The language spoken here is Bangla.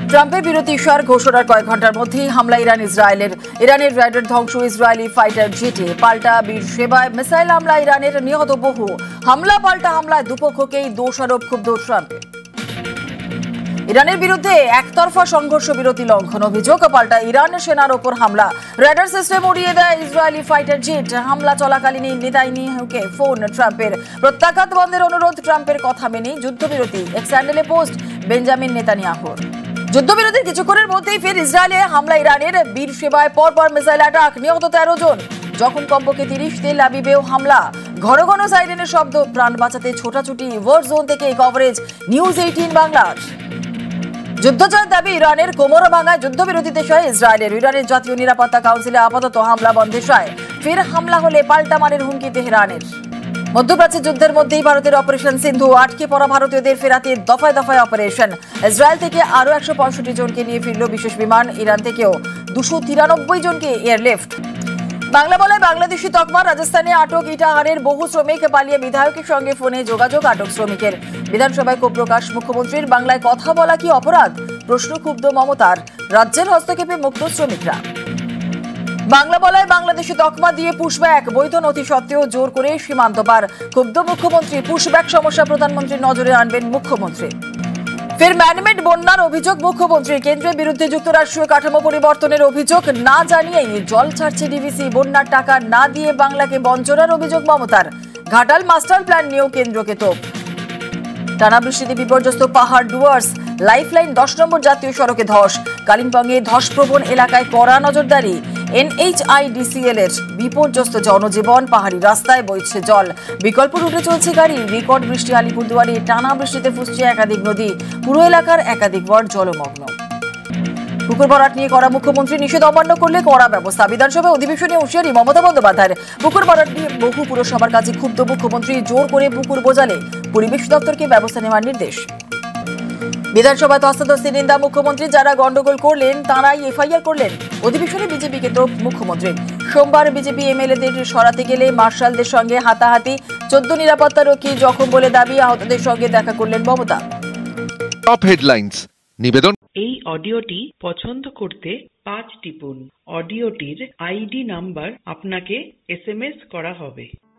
ট্রাম্পের বিরতি ইশার ঘোষণার কয়েক ঘন্টার মধ্যেই হামলা ইরানের রাইডার ধ্বংস, ইসরায়েলি ফাইটার জেটে পাল্টা বীরশেবায় মিসাইল হামলা, ইরানের নিহত বহু। হামলা পাল্টা হামলায় দুপক্ষকেই দোষারোপ ক্ষুব্ধ ট্রাম্পের। ইরানের বিরুদ্ধে একতরফা সংঘর্ষ বিরতি লঙ্ঘন অভিযোগ, পাল্টা ইরান সেনার ওপর হামলা। রাডার সিস্টেম উড়িয়ে দেয় ইসরায়েলি ফাইটার জেট। হামলা চলাকালীনই নেতানিয়াহুকে ফোন ট্রাম্পের। প্রত্যাঘাত বন্ধের অনুরোধ, ট্রাম্পের কথা মেনেই যুদ্ধবিরতি। এক্স হ্যান্ডেলে পোস্ট বেঞ্জামিন নেতানিয়াহুর। যুদ্ধবিরতির কিছুক্ষণের মধ্যেই ফের ইসরায়েলে হামলা, ইরানের বীরশেবায় পরপর মিসাইল অ্যাটাক, নিহত 13 জন। যখন কমপক্ষে 30, তেল আবিবেও হামলা। ঘন ঘন সাইরেনের শব্দ, প্রাণ বাঁচাতে ছোটাছুটি। ওয়ার জোন থেকে কভারেজ নিউজ 18 বাংলার। যুদ্ধজয়ের দাবি ইরানের, কোমর ভাঙায় যুদ্ধবিরতিতে সয় ইসরায়েলের। ইরানের জাতীয় নিরাপত্তা কাউন্সিলে আপাতত হামলা বন্ধে সয়। ফের হামলা হলে পাল্টা মারের হুমকি তেহরানের। মধ্যপ্রাচ্যের যুদ্ধের মধ্যেই ভারতের অপারেশন সিন্ধু, আটকে পড়া ভারতীয়দের ফেরাতে দফায় দফায় অপারেশন। ইসরায়েল থেকে আরও 165 জনকে নিয়ে ফিরল বিশেষ বিমান। ইরান থেকেও 293 জনকে এয়ারলিফট। বাংলা বলায় বাংলাদেশি তকমা, রাজস্থানে আটক ইটাহারের বহু শ্রমিক। পালিয়ে বিধায়কের সঙ্গে ফোনে যোগাযোগ আটক শ্রমিকের। বিধানসভায় ক্ষোভ প্রকাশ মুখ্যমন্ত্রীর, বাংলায় কথা বলা কি অপরাধ? প্রশ্ন ক্ষুব্ধ মমতার। রাজ্যের হস্তক্ষেপে মুক্ত শ্রমিকরা। বাংলা বলায় বাংলাদেশি তকমা দিয়ে পুশব্যাক, বৈধ নথি সত্ত্বেও জোর করে সীমান্ত পার। ক্ষুব্ধ মুখ্যমন্ত্রী, পুশব্যাক সমস্যা প্রধানমন্ত্রীর নজরে আনবেন মুখ্যমন্ত্রী। ফের ম্যানমেড বন্যার অভিযোগ মুখ্যমন্ত্রী। কেন্দ্রের বিরুদ্ধে যুক্তরাষ্ট্রীয় কাঠামো পরিবর্তনের অভিযোগ, না জানিয়েই জল ছাড়ছে ডিভিসি। বন্যার টাকা না দিয়ে বাংলাকে বঞ্চনার অভিযোগ মমতার। ঘাটাল মাস্টার প্ল্যান নিয়েও কেন্দ্রকে তোপ। টানা বৃষ্টিতে বিপর্যস্ত পাহাড় ডুয়ার্স। লাইফলাইন 10 নম্বর জাতীয় সড়কে ধস। কালিম্পংয়ে ধসপ্রবণ এলাকায় কড়া নজরদারি। NHIDCL এর বিপর্যস্ত জনজীবন, পাহাড়ি রাস্তায় বইছে জল। বিকল্প রুটে চলছে গাড়ি। রেকর্ড বৃষ্টি আলিপুরদুয়ারে। টানা বৃষ্টিতে ফুসছে একাধিক নদী। পুরো এলাকার একাধিক ওয়ার্ড জলমগ্ন। পুকুর ভরাট নিয়ে করা মুখ্যমন্ত্রী, নিষেধ অমান্য করলে কড়া ব্যবস্থা। বিধানসভায় অধিবেশনে হুঁশিয়ারি মমতা বন্দ্যোপাধ্যায়ের। পুকুর ভরাট নিয়ে বহু পুরসভার কাছে ক্ষুব্ধ মুখ্যমন্ত্রী, জোর করে পুকুর বোঝালে পরিবেশ দপ্তরকে ব্যবস্থা নেওয়ার নির্দেশ। বিধানসভায় ধস্তাধস্তি নিন্দা মুখ্যমন্ত্রী, যারা গন্ডগোল করলেন তারাই এফআইআর করলেন। অধিবেশনে বিজেপিকে তো মুখ্যমন্ত্রী। সোমবার বিজেপি এমএলএদের সরাতে গেলে মার্শালদের সঙ্গে হাতাহাতি। 14 নিরাপত্তারক্ষী জখম বলে দাবি। আহতদের সঙ্গে দেখা করলেন মমতা। টপ হেডলাইন্স নিবেদন। এই অডিওটি পছন্দ করতে 5 টিপুন। অডিওটির আইডি নাম্বার আপনাকে SMS করা হবে।